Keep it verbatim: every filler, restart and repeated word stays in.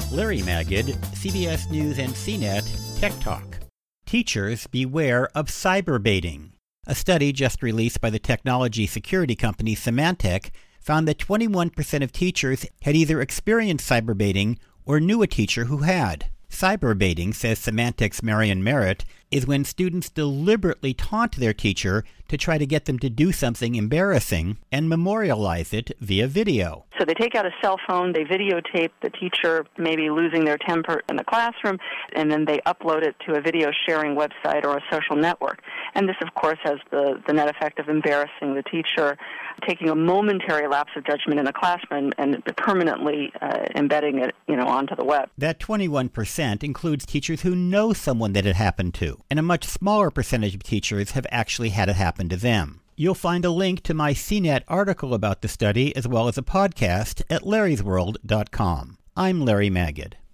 Larry Magid, C B S News and C net Tech Talk. Teachers beware of cyberbaiting. A study just released by the technology security company Symantec found that twenty-one percent of teachers had either experienced cyberbaiting or knew a teacher who had. Cyberbaiting, says Symantec's Marion Merritt, is when students deliberately taunt their teacher to try to get them to do something embarrassing and memorialize it via video. So they take out a cell phone, they videotape the teacher maybe losing their temper in the classroom, and then they upload it to a video sharing website or a social network. And this, of course, has the, the net effect of embarrassing the teacher, taking a momentary lapse of judgment in the classroom and permanently uh, embedding it, you know, onto the web. That twenty-one percent includes teachers who know someone that it happened to, and a much smaller percentage of teachers have actually had it happen to them. You'll find a link to my C net article about the study as well as a podcast at larrys world dot com. I'm Larry Magid.